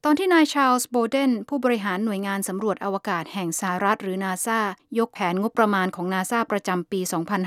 อนที่นายชาร์ลส์โบเดนผู้บริหารหน่วยงานสำรวจอวกาศแห่งสหรัฐหรือ NASA ยกแผนงบประมาณของ NASA ประจำปี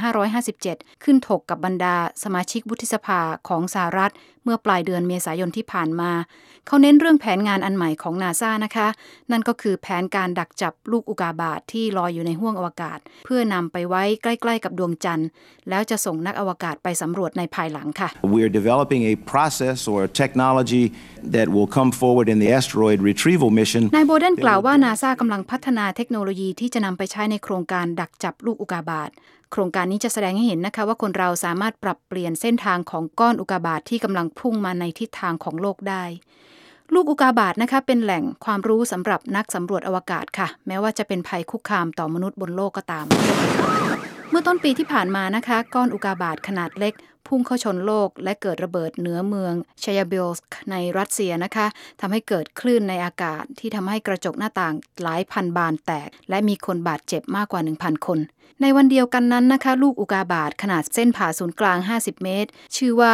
2557 ขึ้นถกกับบรรดาสมาชิกวุฒิสภาของสหรัฐเมื่อปลายเดือนเมษายนที่ผ่านมาเขาเน้นเรื่องแผนงานอันใหม่ของ NASA นะคะนั่นก็คือแผนการดักจับลูกอุกกาบาตที่ลอยอยู่ในห้วงอวกาศเพื่อนำไปไว้ใกล้ๆกับดวงจันทร์แล้วจะส่งนักอวกาศไปสำรวจในภายหลังค่ะ We are developing a process or a technology that will come forward in the asteroid retrieval mission นายโบเดนกล่าวว่า NASA กำลังพัฒนาเทคโนโลยีที่จะนำไปใช้ในโครงการดักจับลูกอุกกาบาตโครงการนี้จะแสดงให้เห็นนะคะว่าคนเราสามารถปรับเปลี่ยนเส้นทางของก้อนอุกกาบาตที่กำลังพุ่งมาในทิศทางของโลกได้ลูกอุกกาบาตนะคะเป็นแหล่งความรู้สำหรับนักสำรวจอวกาศค่ะแม้ว่าจะเป็นภัยคุกคามต่อมนุษย์บนโลกก็ตามเมื่อต้นปีที่ผ่านมานะคะก้อนอุกกาบาตขนาดเล็กพุ่งเข้าชนโลกและเกิดระเบิดเหนือเมืองชายาบิลสก์ในรัสเซียนะคะทำให้เกิดคลื่นในอากาศที่ทำให้กระจกหน้าต่างหลายพันบานแตกและมีคนบาดเจ็บมากกว่า 1,000 คนในวันเดียวกันนั้นนะคะลูกอุกกาบาตขนาดเส้นผ่าศูนย์กลาง50 เมตรชื่อว่า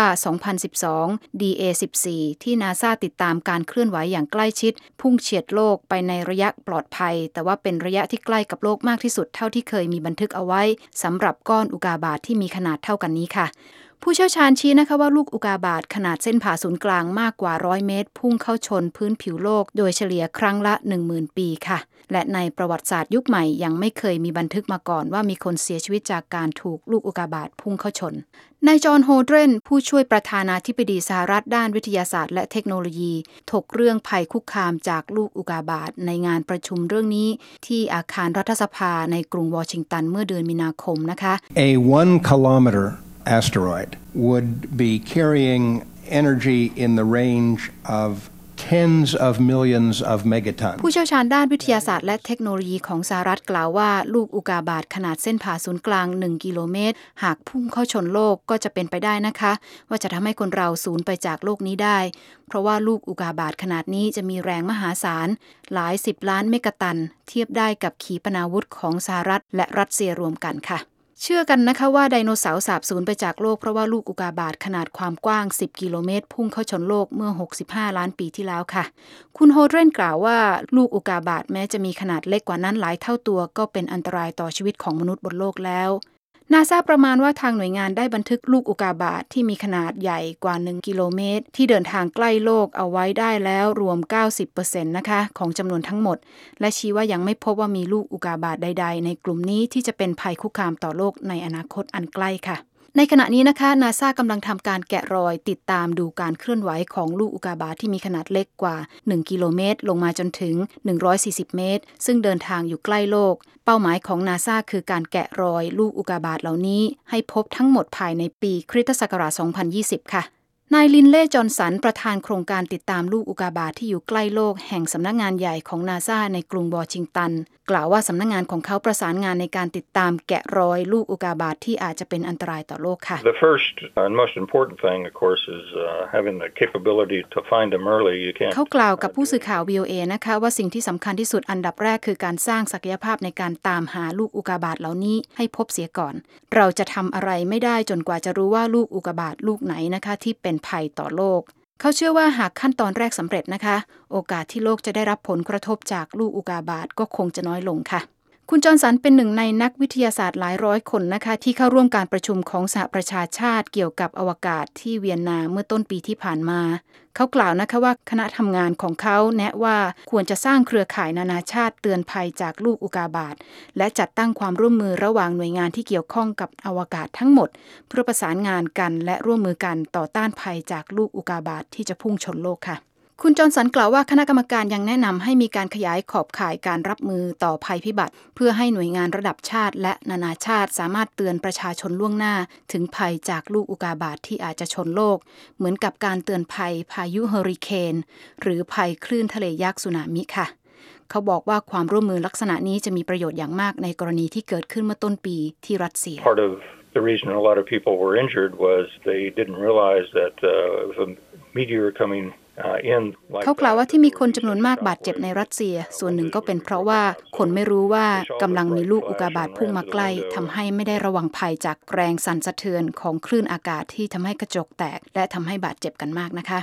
2012 DA14 ที่ NASA ติดตามการเคลื่อนไหวอย่างใกล้ชิดพุ่งเฉียดโลกไปในระยะปลอดภัยแต่ว่าเป็นระยะที่ใกล้กับโลกมากที่สุดเท่าที่เคยมีบันทึกเอาไว้สำหรับก้อนอุกกาบาตที่มีขนาดเท่ากันนี้ค่ะผู้เชี่ยวชาญชี้นะคะว่าลูกอุกกาบาตขนาดเส้นผ่าศูนย์กลางมากกว่า100 เมตรพุ่งเข้าชนพื้นผิวโลกโดยเฉลี่ยครั้งละ 10,000 ปีค่ะและในประวัติศาสตร์ยุคใหม่ยังไม่เคยมีบันทึกมาก่อนว่ามีคนเสียชีวิตจากการถูกลูกอุกกาบาตพุ่งเข้าชนนายจอห์นโฮเดรนผู้ช่วยประธานาธิบดีสหรัฐด้านวิทยาศาสตร์และเทคโนโลยีถกเรื่องภัยคุกคามจากลูกอุกกาบาตในงานประชุมเรื่องนี้ที่อาคารรัฐสภาในกรุงวอชิงตันเมื่อเดือนมีนาคมนะคะ A 1 kilometer asteroid would be carrying energy in the range of tens of millions of megatons ผู้เชี่ยวชาญด้านวิทยาศาสตร์และเทคโนโลยีของสหรัฐกล่าวว่าลูกอุกกาบาตขนาดเส้นผ่าศูนย์กลาง1 กิโลเมตรหากพุ่งเข้าชนโลกก็จะเป็นไปได้นะคะว่าจะทำให้คนเราสูญไปจากโลกนี้ได้เพราะว่าลูกอุกกาบาตขนาดนี้จะมีแรงมหาศาลหลาย10 ล้านเมกะตันเทียบได้กับขีปนาวุธของสหรัฐและรัสเซียรวมกันค่ะเชื่อกันนะคะว่าไดโนเสาร์สาบสูญไปจากโลกเพราะว่าลูกอุกกาบาตขนาดความกว้าง10 กิโลเมตรพุ่งเข้าชนโลกเมื่อ65 ล้านปีที่แล้วค่ะคุณโฮเดรนกล่าวว่าลูกอุกกาบาตแม้จะมีขนาดเล็กกว่านั้นหลายเท่าตัวก็เป็นอันตรายต่อชีวิตของมนุษย์บนโลกแล้วNASA ประมาณว่าทางหน่วยงานได้บันทึกลูกอุกกาบาตที่มีขนาดใหญ่กว่า1 กิโลเมตรที่เดินทางใกล้โลกเอาไว้ได้แล้วรวม 90% นะคะของจำนวนทั้งหมดและชี้ว่ายังไม่พบว่ามีลูกอุกกาบาตใดๆในกลุ่มนี้ที่จะเป็นภัยคุกคามต่อโลกในอนาคตอันใกล้ค่ะในขณะนี้นะคะ NASA กำลังทำการแกะรอยติดตามดูการเคลื่อนไหวของลูกอุกกาบาตที่มีขนาดเล็กกว่า1 กิโลเมตรลงมาจนถึง140 เมตรซึ่งเดินทางอยู่ใกล้โลกเป้าหมายของ NASA คือการแกะรอยลูกอุกกาบาตเหล่านี้ให้พบทั้งหมดภายในปีคริสตศักราช 2020 ค่ะนายลินเล่ จอห์นสันประธานโครงการติดตามลูกอุกกาบาตที่อยู่ใกล้โลกแห่งสำนักงานใหญ่ของ NASA ในกรุงวอชิงตันกล่าวว่าสำนักงานของเขาประสานงานในการติดตามแกะรอยลูกอุกกาบาตที่อาจจะเป็นอันตรายต่อโลกค่ะ The first and most important thing of course is having the capability to find them early. You can't เขากล่าวกับผู้สื่อข่าว VOA นะคะว่าสิ่งที่สำคัญที่สุดอันดับแรกคือการสร้างศักยภาพในการตามหาลูกอุกกาบาตเหล่านี้ให้พบเสียก่อนเราจะทำอะไรไม่ได้จนกว่าจะรู้ว่าลูกอุกกาบาตลูกไหนนะคะที่เป็นภัยต่อโลกเขาเชื่อว่าหากขั้นตอนแรกสำเร็จนะคะโอกาสที่โลกจะได้รับผลกระทบจากลูกอุกกาบาตก็คงจะน้อยลงค่ะคุณจอห์นสันเป็นหนึ่งในนักวิทยาศาสตร์หลายร้อยคนนะคะที่เข้าร่วมการประชุมของสหประชาชาติเกี่ยวกับอวกาศที่เวียนนาเมื่อต้นปีที่ผ่านมาเขากล่าวนะคะว่าคณะทำงานของเขาแนะว่าควรจะสร้างเครือข่ายนานาชาติเตือนภัยจากลูกอุกกาบาตและจัดตั้งความร่วมมือระหว่างหน่วยงานที่เกี่ยวข้องกับอวกาศทั้งหมดเพื่อประสานงานกันและร่วมมือกันต่อต้านภัยจากลูกอุกกาบาตที่จะพุ่งชนโลกค่ะคุณจอห์นสันกล่าวว่าคณะกรรมการยังแนะนำให้มีการขยายขอบข่ายการรับมือต่อภัยพิบัติเพื่อให้หน่วยงานระดับชาติและนานาชาติสามารถเตือนประชาชนล่วงหน้าถึงภัยจากลูกอุกกาบาตที่อาจจะชนโลกเหมือนกับการเตือนภัยพายุเฮอริเคนหรือภัยคลื่นทะเลยักษ์สึนามิค่ะเขาบอกว่าความร่วมมือลักษณะนี้จะมีประโยชน์อย่างมากในกรณีที่เกิดขึ้นเมื่อต้นปีที่รัสเซีย Part of the reason a lot of people were injured was they didn't realize that with a meteor coming เขากล่าวว่าที่มีคนจำนวนมากบาดเจ็บในรัสเซียส่วนหนึ่งก็เป็นเพราะว่าคนไม่รู้ว่ากำลังมีลูกอุกกาบาตพุ่งมาใกล้ทำให้ไม่ได้ระวังภัยจากแรงสั่นสะเทือนของคลื่นอากาศที่ทำให้กระจกแตกและทำให้บาดเจ็บกันมากนะคะ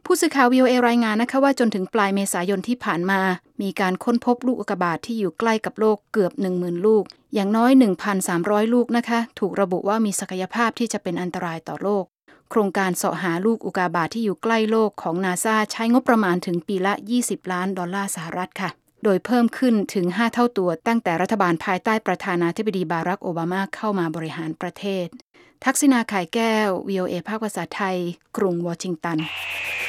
ผู้สื่อข่าว VOA รายงานนะคะว่าจนถึงปลายเมษายนที่ผ่านมามีการค้นพบลูกอุกกาบาตที่อยู่ใกล้กับโลกเกือบ 10,000 ลูกอย่างน้อย 1,300 ลูกนะคะถูกระบุว่ามีศักยภาพที่จะเป็นอันตรายต่อโลกโครงการเสาะหาลูกอุกกาบาตที่อยู่ใกล้โลกของ NASA ใช้งบประมาณถึงปีละ$20 ล้านสหรัฐค่ะโดยเพิ่มขึ้นถึง5เท่าตัวตั้งแต่รัฐบาลภายใต้ประธานาธิบดีบารักโอบามาเข้ามาบริหารประเทศทักษิณา ข่ายแก้ว VOA ภาคภาษาไทยกรุงวอชิงตัน